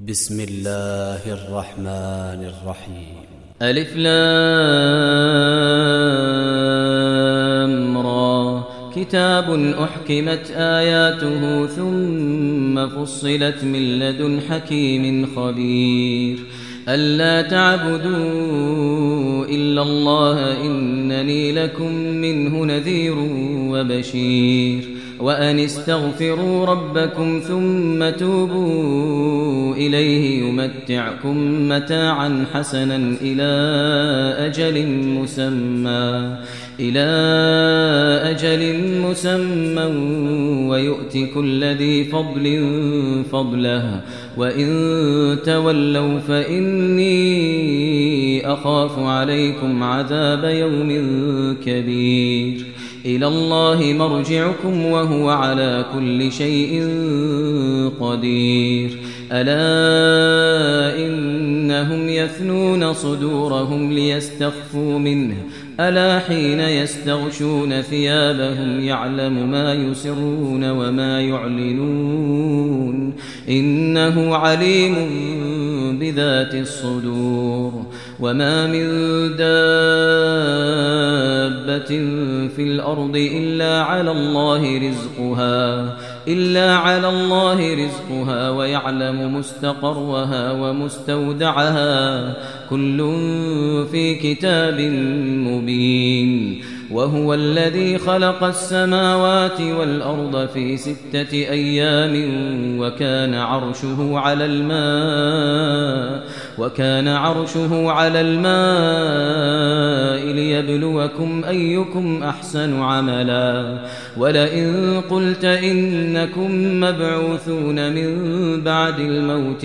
بسم الله الرحمن الرحيم. ألف لام را. كتاب أحكمت آياته ثم فصلت من لدن حكيم خبير. ألا تعبدوا إلا الله إنني لكم منه نذير وبشير. وأن استغفروا ربكم ثم توبوا إليه يمتعكم متاعا حسنا إلى أجل مسمى ويؤت كل ذي فضل فضله وإن تولوا فإني أخاف عليكم عذاب يوم كبير. إلى الله مرجعكم وهو على كل شيء قدير. ألا إنهم يثنون صدورهم ليستخفوا منه ألا حين يستغشون ثيابهم يعلم ما يسرون وما يعلنون إنه عليم بذات الصدور. وما من دابة في الأرض إلا على الله رزقها ويعلم مستقرها ومستودعها كل في كتاب مبين. وهو الذي خلق السماوات والأرض في 6 أيام وكان عرشه على الماء ليبلوكم أيكم أحسن عملا. ولئن قلت إنكم مبعوثون من بعد الموت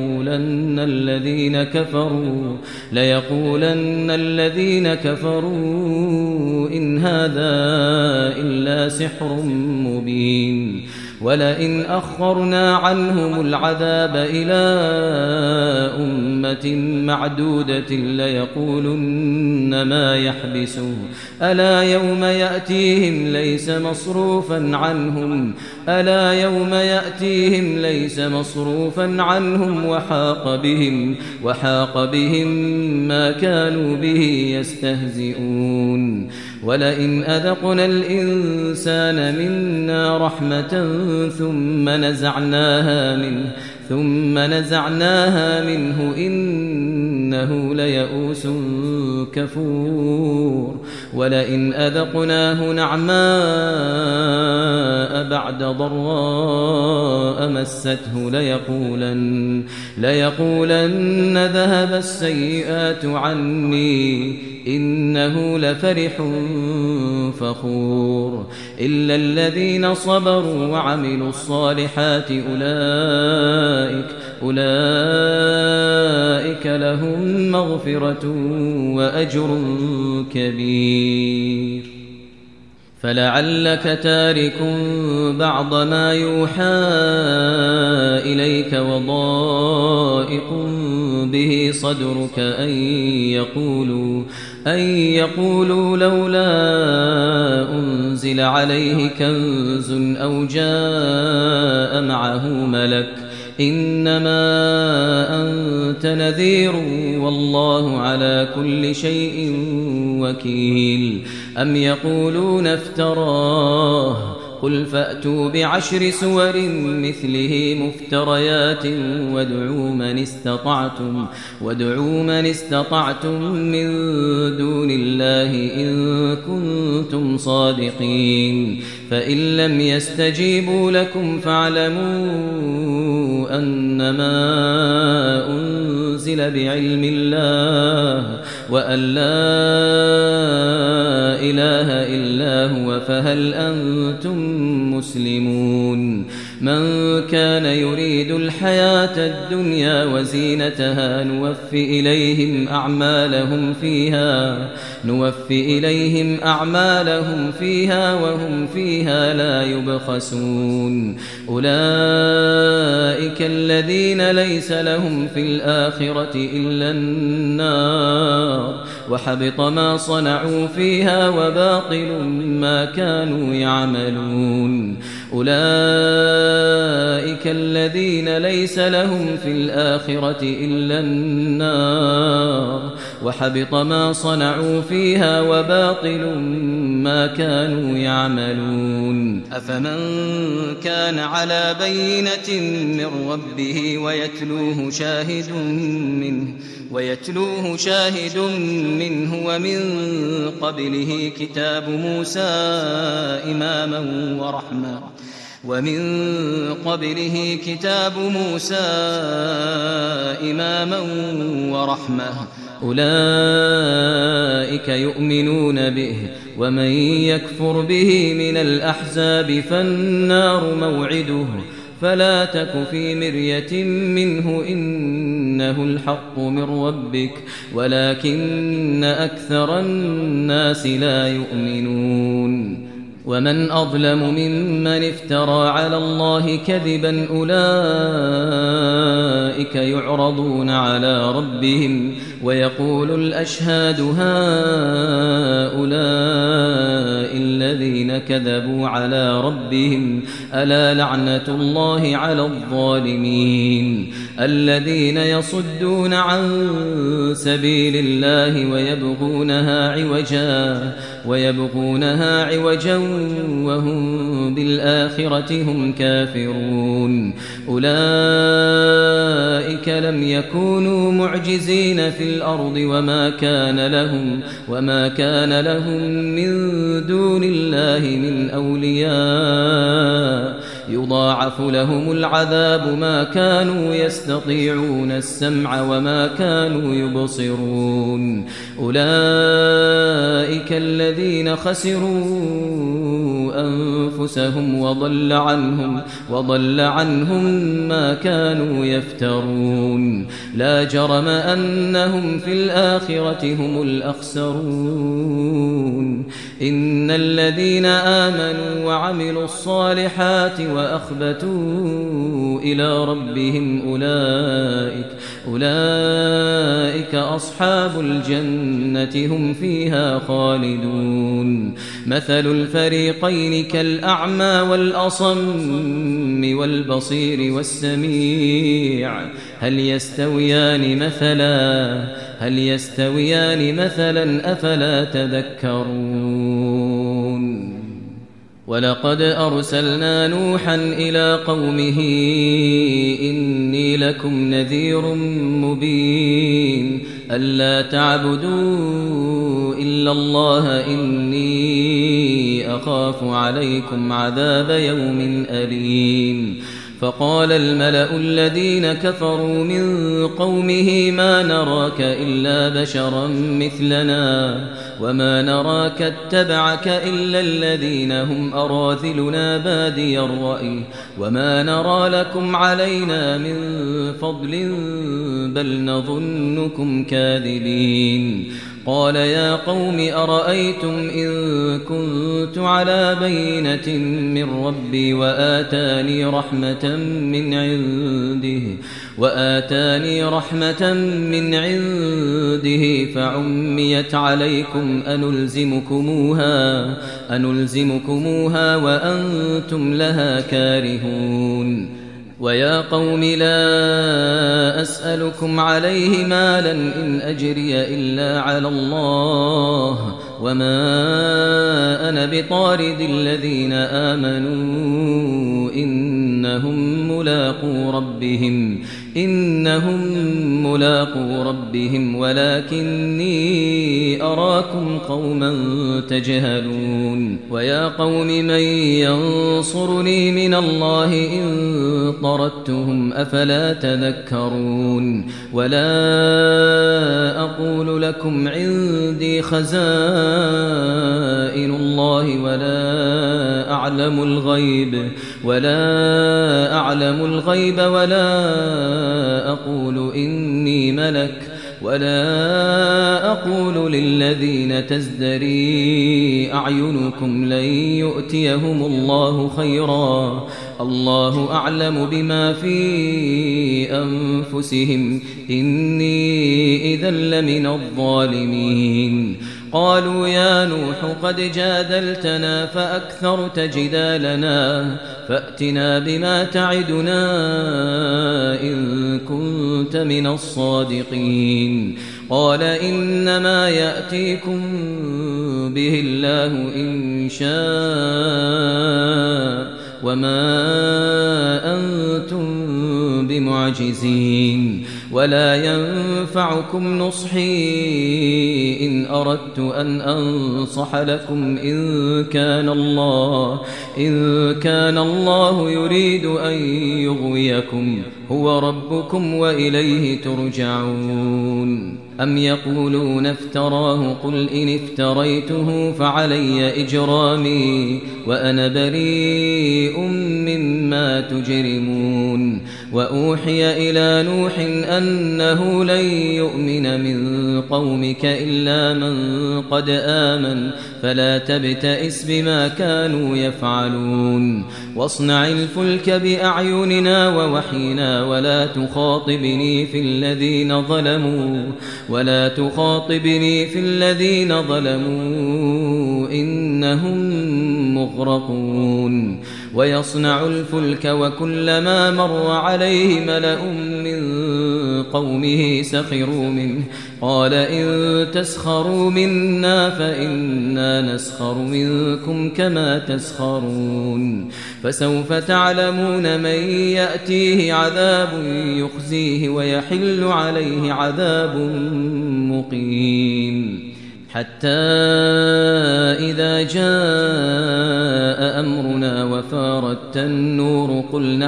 ليقولن الذين كفروا إن هذا إلا سحر مبين. ولئن أخرنا عنهم العذاب إلى أمة معدودة ليقولن ما يحبسه ألا يوم يأتيهم ليس مصروفا عنهم وحاق بهم ما كانوا به يستهزئون. ولئن أذقنا الإنسان منا رحمة ثم نزعناها منه إنه ليئوس كفور. ولئن أذقناه نعماء بعد ضراء مسته ليقولن ذهب السيئات عني إنه لفرح فخور. إلا الذين صبروا وعملوا الصالحات أولئك لهم مغفرة وأجر كبير. فلعلك تارك بعض ما يوحى إليك وضائق به صدرك أن يقولوا لولا أنزل عليه كنز أو جاء معه ملك إنما أنت نذير والله على كل شيء وكيل. أم يقولون افتراه قل فأتوا ب10 سور مثله مفتريات وادعوا من استطعتم من دون الله إن كنتم صادقين. فإن لم يستجيبوا لكم فاعلموا أنما أنزل بعلم الله وأن لا إله إلا هو فهل أنتم مسلمون. من كان يريد الحياة الدنيا وزينتها نوفي إليهم أعمالهم فيها وهم فيها لا يبخسون. أولئك الذين ليس لهم في الآخرة إلا النار وحبط ما صنعوا فيها وباطل ما كانوا يعملون. أولئك الذين ليس لهم في الآخرة إلا النار وحبط ما صنعوا فيها وباطل ما كانوا يعملون أفمن كان على بينة من ربه ويتلوه شاهد منه ومن قبله كتاب موسى إماما ورحمة أولئك يؤمنون به ومن يكفر به من الأحزاب فالنار موعده فلا تك في مرية منه إنه الحق من ربك ولكن أكثر الناس لا يؤمنون ومن أظلم ممن افترى على الله كذبا أولئك يعرضون على ربهم ويقول الأشهاد هؤلاء الذين كذبوا على ربهم ألا لعنة الله على الظالمين الذين يصدون عن سبيل الله ويبغونها عوجا وهم بالآخرة هم كافرون أولئك لم يكونوا معجزين في الأرض وما كان لهم من دون الله من أولياء يضاعف لهم العذاب ما كانوا يستطيعون السمع وما كانوا يبصرون أولئك الذين خسروا أنفسهم وضل عنهم ما كانوا يفترون لا جرم أنهم في الآخرة هم الأخسرون إن الذين آمنوا وعملوا الصالحات وأخبتوا إلى ربهم أولئك أصحاب الجنة هم فيها خالدون مثل الفريقين كالأعمى والأصم والبصير والسميع هل يستويان مثلا أفلا تذكرون ولقد أرسلنا نوحا إلى قومه إني لكم نذير مبين ألا تعبدوا إلا الله إني أخاف عليكم عذاب يوم أليم فقال الملأ الذين كفروا من قومه ما نراك إلا بشرا مثلنا وما نراك اتبعك إلا الذين هم أراذلنا بادي الرأي وما نرى لكم علينا من فضل بل نظنكم كاذبين قال يا قوم أرأيتم إن كنت على بينة من ربي وآتاني رحمة من عنده فعميت عليكم أنلزمكموها وأنتم لها كارهون ويا قوم لا أسألكم عليه مالا إن أجري إلا على الله وما أنا بطارد الذين آمنوا إنهم ملاقو ربهم ولكني أراكم قوما تجهلون ويا قوم من ينصرني من الله إن طردتهم أفلا تذكرون ولا أقول لكم عندي خزائن الله ولا أعلم الغيب ولا أقول إني ملك ولا أقول للذين تزدري أعينكم لن يؤتيهم الله خيرا الله أعلم بما في أنفسهم إني إذا لمن الظالمين قالوا يا نوح قد جادلتنا فأكثرت جدالنا فأتنا بما تعدنا إن كنت من الصادقين قال إنما يأتيكم به الله إن شاء وما أنتم بمعجزين ولا ينفعكم نصحي إن أردت أن أنصح لكم إن كان الله يريد أن يغويكم هو ربكم وإليه ترجعون أم يقولون افتراه قل إن افتريته فعلي إجرامي وأنا بريء مما تجرمون وأوحي إلى نوح أنه لن يؤمن من قومك إلا من قد آمن فلا تبتئس بما كانوا يفعلون واصنع الفلك بأعيننا ووحينا ولا تخاطبني في الذين ظلموا إنهم مغرقون ويصنع الفلك وكلما مر عليه ملأ من قومه سخروا منه قال إن تسخروا منا فإنا نسخر منكم كما تسخرون فسوف تعلمون من يأتيه عذاب يخزيه ويحل عليه عذاب مقيم حتى إذا جاء أمرنا وفارت النور قل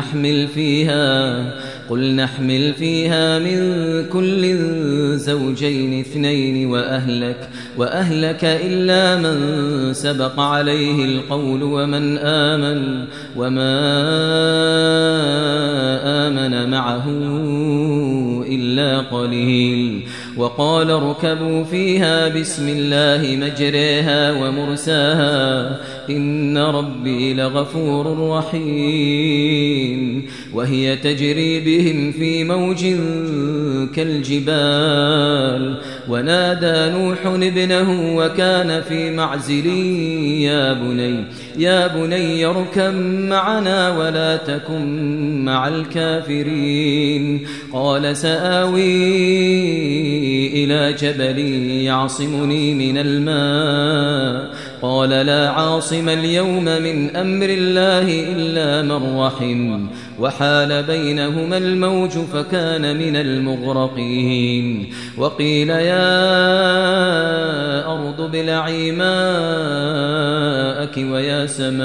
نحمل فيها من كل زوجين اثنين وأهلك إلا من سبق عليه القول وما آمن معه إلا قليل وقال اركبوا فيها بسم الله مجريها ومرساها إن ربي لغفور رحيم وهي تجري بهم في موج كالجبال ونادى نوح ابنه وكان في معزل يا بني اركب معنا ولا تكن مع الكافرين قال سآوي إلى جبل يعصمني من الماء قال لا عاصم اليوم من أمر الله إلا من رحم وحال بينهما الموج فكان من المغرقين وقيل يا أرض ابلعي ماءك ويا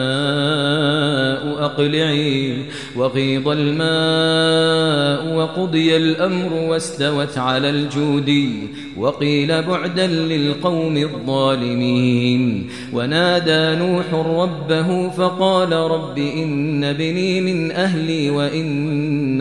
سماء أقلعي وغيض الماء وقضي الأمر واستوت على الجودي وقيل بعدا للقوم الظالمين ونادى نوح ربه فقال رب إن بني من أهلي وإن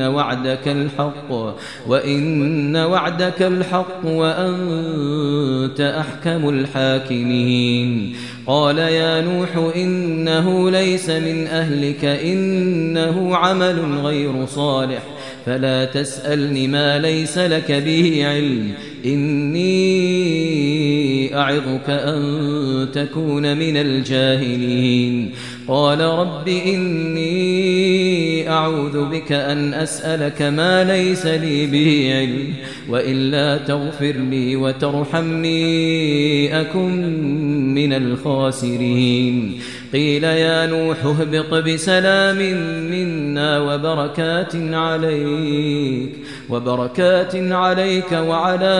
وعدك الحق وأنت أحكم الحاكمين قال يا نوح إنه ليس من أهلك إنه عمل غير صالح فلا تسألني ما ليس لك به علم إني أعظك أن تكون من الجاهلين قال رب إني أعوذ بك أن أسألك ما ليس لي به علم وإلا تغفر لي وترحمني أكن من الخاسرين قيل يا نوح اهبط بسلام منا وبركات عليك وعلى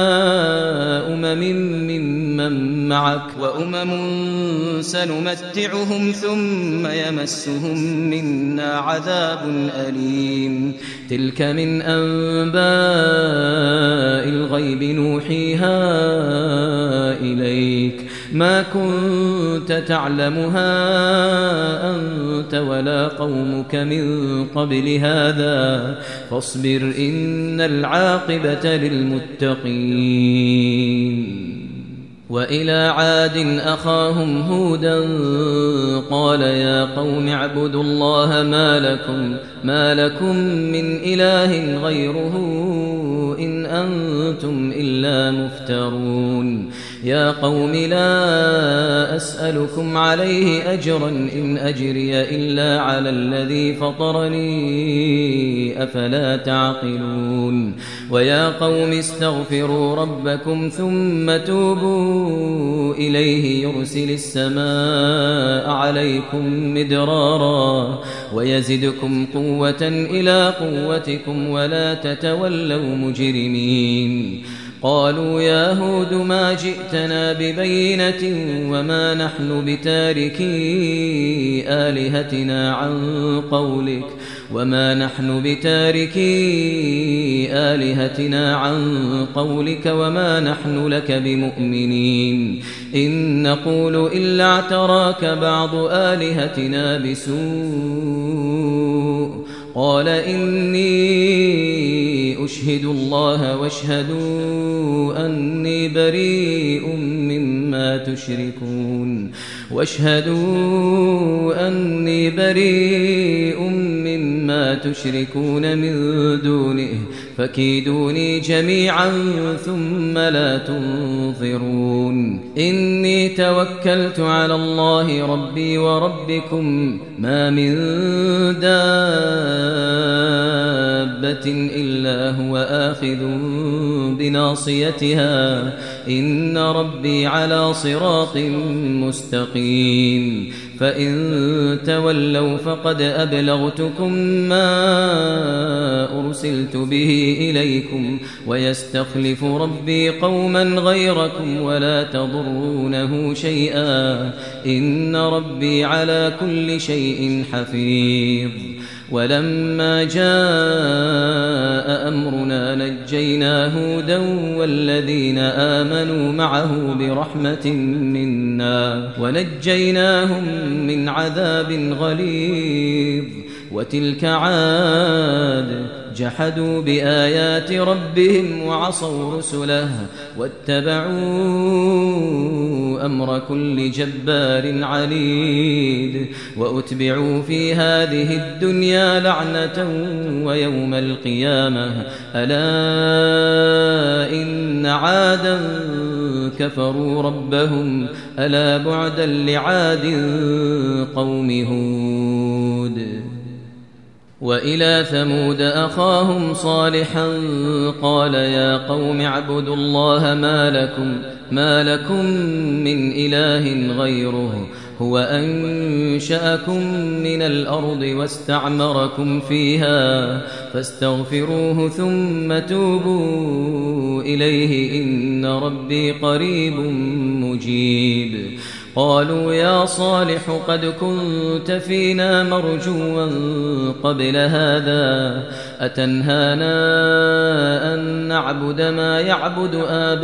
ممن معك وأمم سنمتعهم ثم يمسهم منا عذاب أليم تلك من أنباء الغيب نوحيها إليك ما كنت تعلمها أنت ولا قومك من قبل هذا فاصبر إن العاقبة للمتقين وإلى عاد أخاهم هودا قال يا قوم اعبدوا الله ما لكم من إله غيره إن أنتم إلا مفترون يا قوم لا أسألكم عليه أجرا إن أجري إلا على الذي فطرني أفلا تعقلون ويا قوم استغفروا ربكم ثم توبوا إليه يرسل السماء عليكم مدرارا ويزدكم قوة إلى قوتكم ولا تتولوا مجرمين قالوا يا هود ما جئتنا ببينة وما نحن بتاركي آلهتنا عن قولك وما نحن لك بمؤمنين إن نقول إلا اعتراك بعض آلهتنا بسوء قال إني أشهد الله واشهدوا أني بريء مما تشركون من دونه فكيدوني جميعا ثم لا تنظرون إني توكلت على الله ربي وربكم ما من دابة إلا هو آخذ بناصيتها إن ربي على صراط مستقيم فإن تولوا فقد أبلغتكم ما أرسلت به إليكم ويستخلف ربي قوما غيركم ولا تضرونه شيئا إن ربي على كل شيء حفيظ ولما جاء أمرنا نجينا هودا والذين آمنوا معه برحمة منا ونجيناهم من عذاب غليظ وتلك عاد جحدوا بآيات ربهم وعصوا رسله واتبعوا أمر كل جبار عنيد وأتبعوا في هذه الدنيا لعنة ويوم القيامة ألا إن عادا كفروا ربهم ألا بعدا لعاد قوم هود وإلى ثمود أخاهم صالحا قال يا قوم اعبدوا الله ما لكم من إله غيره هو أنشأكم من الأرض واستعمركم فيها فاستغفروه ثم توبوا إليه إن ربي قريب مجيب قالوا يا صالح قد كنت فينا مرجوا قبل هذا أتنهانا أن نعبد ما يعبد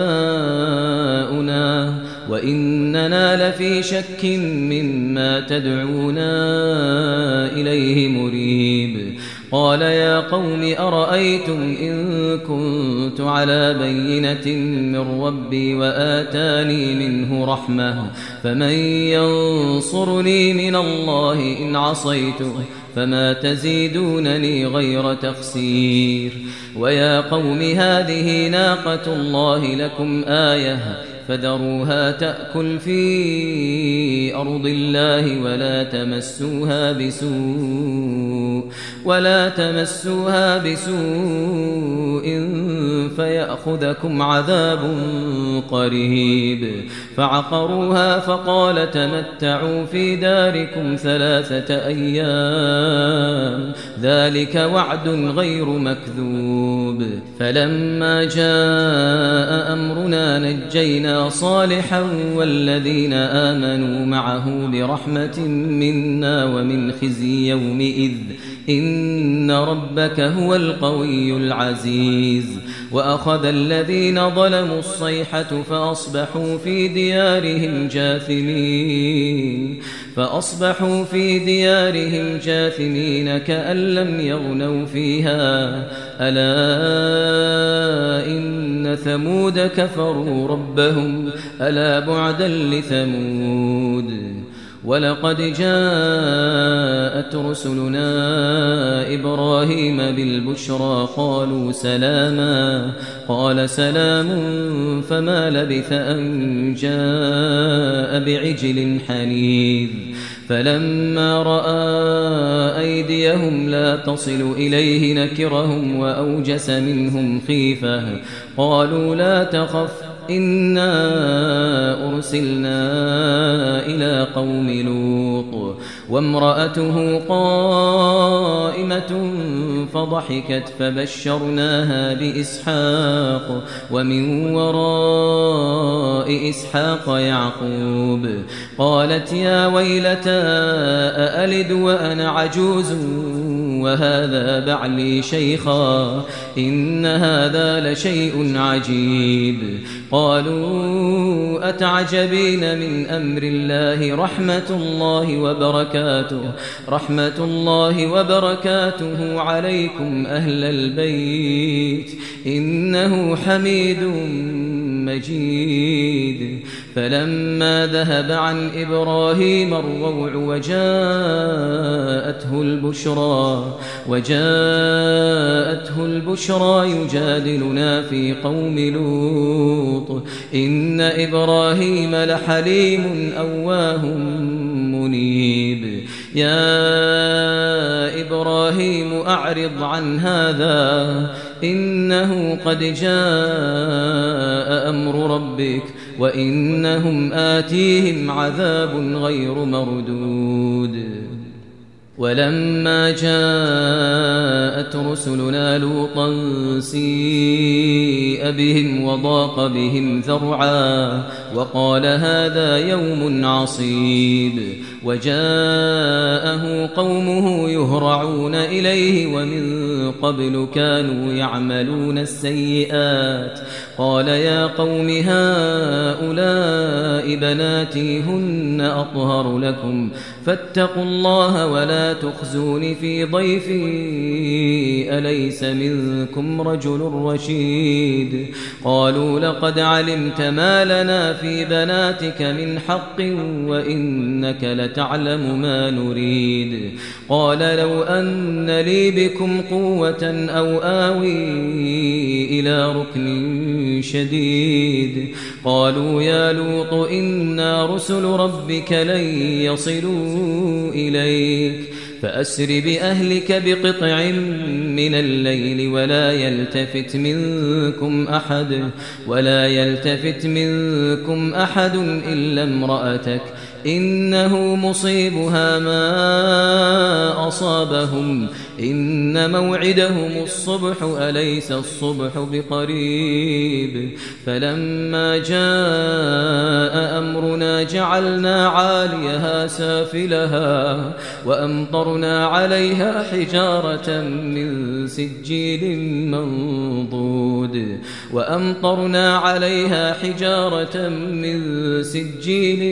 آباؤنا وإننا لفي شك مما تدعونا إليه مريب قال يا قوم أرأيتم إن كنت على بينة من ربي وآتاني منه رحمة فمن ينصرني من الله إن عصيته فما تزيدونني غير تخسير ويا قوم هذه ناقة الله لكم آية فذروها تأكل في أرض الله ولا تمسوها بسوء فيأخذكم عذاب قريب فعقروها فقال تمتعوا في داركم 3 أيام ذلك وعد غير مكذوب فلما جاء أمرنا نجينا صالحا والذين آمنوا معه برحمة منا ومن خزي يومئذ إن ربك هو القوي العزيز وأخذ الذين ظلموا الصيحة فأصبحوا في ديارهم جاثمين كأن لم يغنوا فيها ألا إن ثمود كفروا ربهم ألا بعدا لثمود ولقد جاءت رسلنا إبراهيم بالبشرى قالوا سلاما قال سلام فما لبث أن جاء بعجل حنيذ فلما رأى أيديهم لا تصل إليه نكرهم وأوجس منهم خيفة قالوا لا تخف إنا أرسلنا إلى قوم لوط وامرأته قائمة فضحكت فبشرناها بإسحاق ومن وراء إسحاق يعقوب قالت يا ويلتى أألد وأنا عجوز وهذا بعلي شيخا إن هذا لشيء عجيب قالوا أتعجبين من أمر الله رحمة الله وبركاته عليكم أهل البيت إنه حميد مجيد فلما ذهب عن إبراهيم الروع وجاءته البشرى يجادلنا في قوم لوط إن إبراهيم لحليم أواه منيب يا إبراهيم أعرض عن هذا إنه قد جاء أمر ربك وإنهم آتيهم عذاب غير مردود ولما جاءت رسلنا لوطا سيء بهم وضاق بهم ذرعا وقال هذا يوم عصيب وجاءه قومه يهرعون إليه ومن قبل كانوا يعملون السيئات قال يا قوم هؤلاء بناتي هن أطهر لكم فاتقوا الله ولا تخزون في ضيفي أليس منكم رجل رشيد قالوا لقد علمت ما لنا في بناتك من حق وإنك لتعلم ما نريد قال لو أن لي بكم قوة أو آوي إلى ركن شديد قالوا يا لوط إنا رسل ربك لن يصلوا إليك فأسر بأهلك بقطع من الليل ولا يلتفت منكم أحد إلا امرأتك إنه مصيبها ما أصابهم إن موعدهم الصبح أليس الصبح بقريب فلما جاء أمرنا جعلنا عاليها سافلها وأمطرنا عليها حجارة من سجيل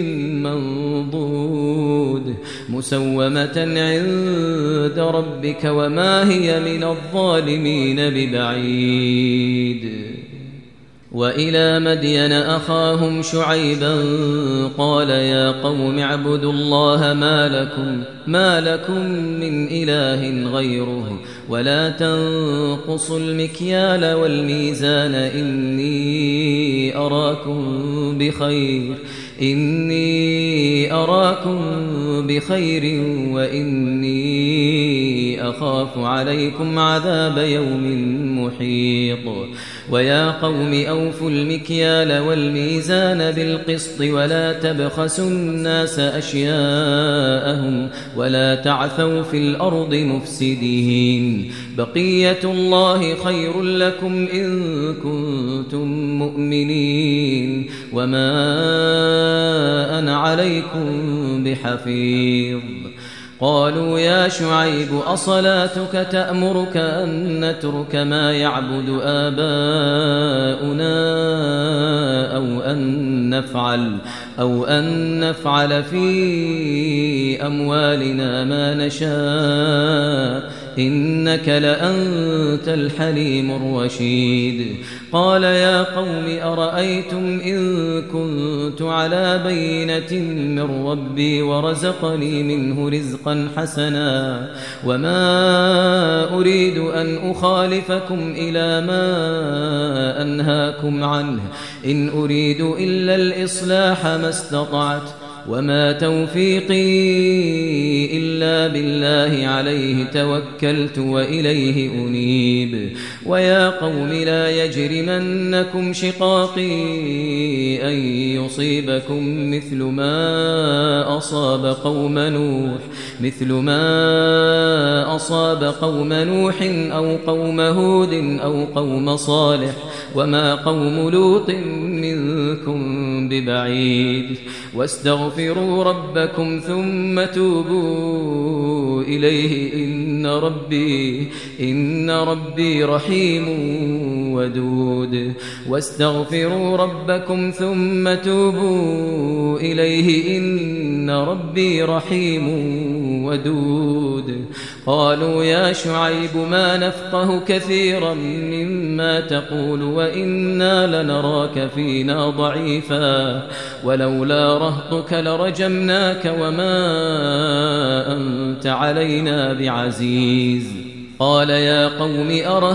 منضود مسومة عند ربك وما هي من الظالمين ببعيد وإلى مدين أخاهم شعيبا قال يا قوم اعبدوا الله ما لكم من إله غيره ولا تنقصوا المكيال والميزان إني أراكم بخير وإني أخاف عليكم عذاب يوم محيط ويا قوم أوفوا المكيال والميزان بالقسط ولا تبخسوا الناس أشياءهم ولا تعثوا في الأرض مفسدين بقية الله خير لكم إن كنتم مؤمنين وما أنا عليكم بحفيظ قالوا يا شعيب أصلاتك تأمرك أن نترك ما يعبد آباؤنا أو أن نفعل في أموالنا ما نشاء إنك لأنت الحليم الرشيد قال يا قوم أرأيتم إن كنت على بينة من ربي ورزقني منه رزقا حسنا وما أريد أن أخالفكم إلى ما أنهاكم عنه إن أريد إلا الإصلاح ما استطعت وما توفيقي إلا بالله عليه توكلت وإليه أنيب ويا قوم لا يجرمنكم شقاقي أن يصيبكم مثل ما أصاب قوم نوح أو قوم هود أو قوم صالح وما قوم لوط منكم ببعيد واستغفروا ربكم ثم توبوا إليه إن ربي رحيم ودود واستغفروا ربكم ثم توبوا إليه إن ربي رحيم ودود قالوا يا شعيب ما نفقه كثيرا مما تقول وإنا لنراك فينا ضعيفا ولولا رهطك لرجمناك وما أنت علينا بعزيز قال يا قوم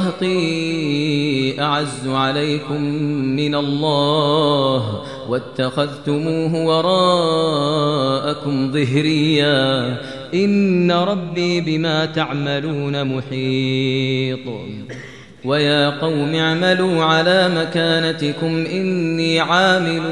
أرهطي أعز عليكم من الله واتخذتموه وراءكم ظهريا إن ربي بما تعملون محيط ويا قوم اعملوا على مكانتكم إني عامل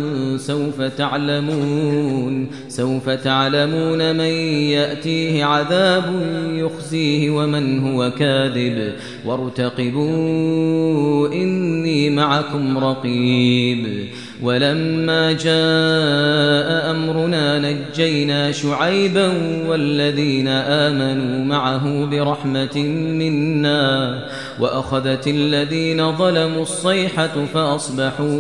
سوف تعلمون من يأتيه عذاب يخزيه ومن هو كاذب وارتقبوا إني معكم رقيب ولما جاء أمرنا نجينا شعيبا والذين آمنوا معه برحمة منا وأخذت الذين ظلموا الصيحة فأصبحوا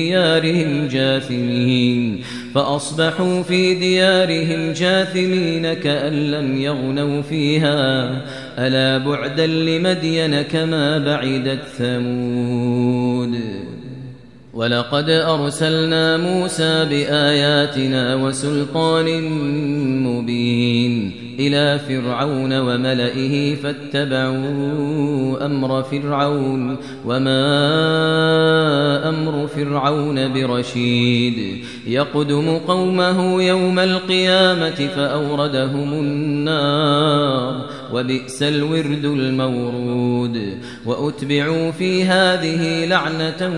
في ديارهم جاثمين كأن لم يغنوا فيها ألا بعدا لمدين كما بعدت ثمود ولقد أرسلنا موسى بآياتنا وسلطان مبين إلى فرعون وملئه فاتبعوا أمر فرعون وما أمر فرعون برشيد يقدم قومه يوم القيامة فأوردهم النار وبئس الورد المورود وأتبعوا في هذه لعنة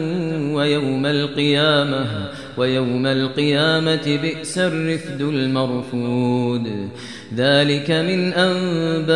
ويوم القيامة بئس الرفد المرفود ذلك من أنباء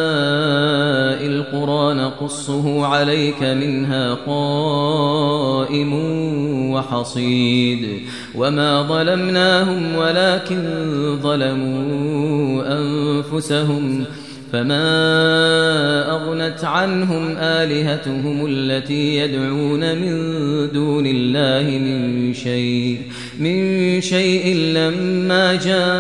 القرى نقصه عليك منها قائم وحصيد وما ظلمناهم ولكن ظلموا أنفسهم فما أغنت عنهم آلهتهم التي يدعون من دون الله من شيء لما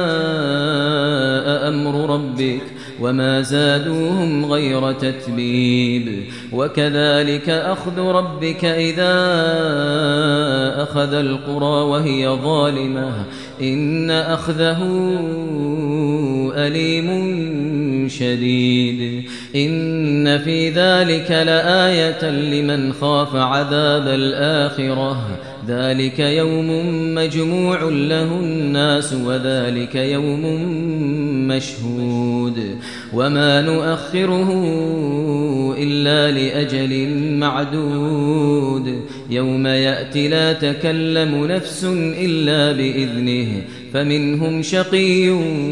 جاء أمر ربك وما زادوهم غير تتبيب وكذلك أخذ ربك إذا أخذ القرى وهي ظالمة إن أخذه أليم شديد إن في ذلك لآية لمن خاف عذاب الآخرة ذلك يوم مجموع له الناس وذلك يوم مشهود وما نؤخره إلا لأجل معدود يوم يأتي لا تكلم نفس إلا بإذنه فمنهم شقي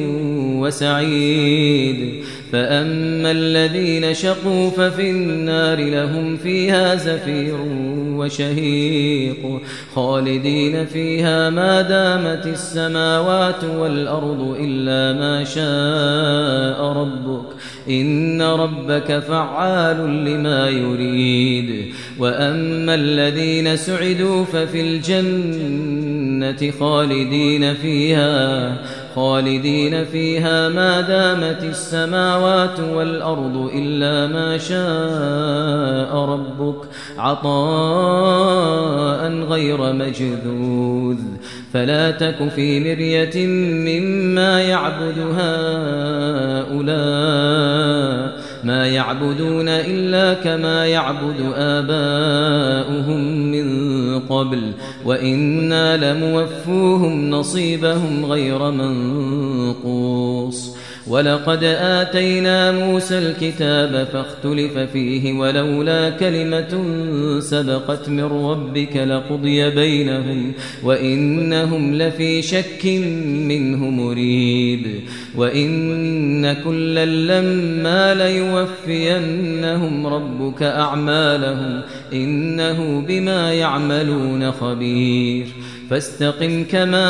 وسعيد فأما الذين شقوا ففي النار لهم فيها زفير وشهيق خالدين فيها ما دامت السماوات والأرض إلا ما شاء ربك إن ربك فعال لما يريد وأما الذين سعدوا ففي الجنة خالدين فيها خالدين فيها ما دامت السماوات والأرض إلا ما شاء ربك عطاء عطاء غير مجذوذ فلا تك في مرية مما يعبد هؤلاء ما يعبدون إلا كما يعبد آباؤهم من قبل وإنا لموفوهم نصيبهم غير منقوص ولقد آتينا موسى الكتاب فاختلف فيه ولولا كلمة سبقت من ربك لقضي بينهم وإنهم لفي شك منه مريب وإن كلا لما ليوفينهم ربك أعمالهم إنه بما يعملون خبير فاستقم كما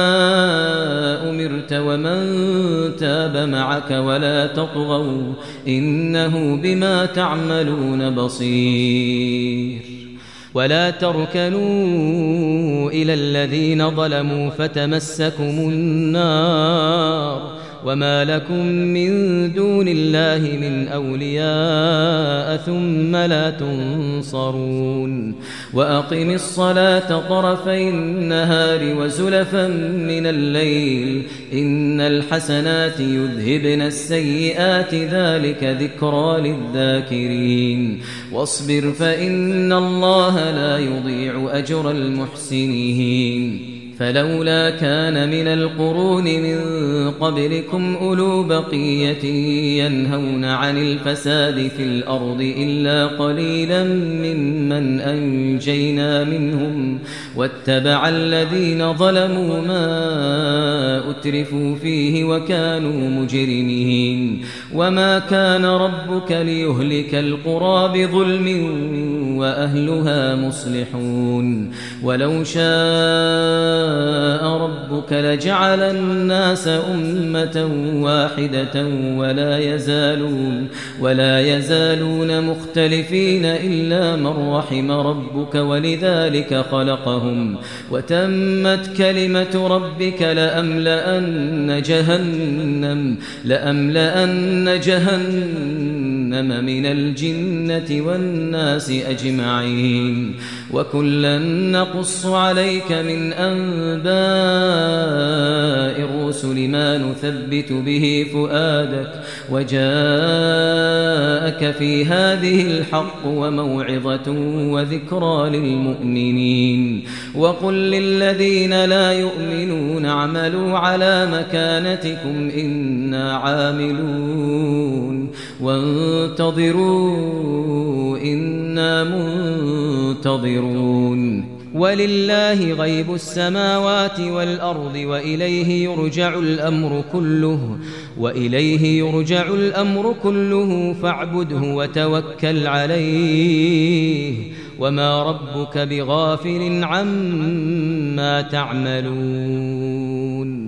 أمرت ومن تاب معك ولا تطغوا إنه بما تعملون بصير ولا تركنوا إلى الذين ظلموا فتمسكم النار وما لكم من دون الله من أولياء ثم لا تنصرون وأقم الصلاة طرفي النهار وزلفا من الليل إن الحسنات يذهبن السيئات ذلك ذكرى للذاكرين واصبر فإن الله لا يضيع أجر المحسنين فلولا كان من القرون من قبلكم أولو بقية ينهون عن الفساد في الأرض إلا قليلا ممن أنجينا منهم واتبع الذين ظلموا ما أترفوا فيه وكانوا مجرمين وما كان ربك ليهلك القرى بظلم وأهلها مصلحون ولو شاء ربك لجعل الناس أمة واحدة ولا يزالون مختلفين إلا من رحم ربك ولذلك خلقهم وتمت كلمة ربك لأملأن جهنم من الجنة والناس أجمعين وكلا نقص عليك من أنباء الرسل ما نثبت به فؤادك وجاءك في هذه الحق وموعظة وذكرى للمؤمنين وقل للذين لا يؤمنون اعملوا على مكانتكم إنا عاملون وانتظروا إنا منتظرون ولله غيب السماوات والأرض وإليه يرجع الأمر كله فاعبده وتوكل عليه وما ربك بغافل عما تعملون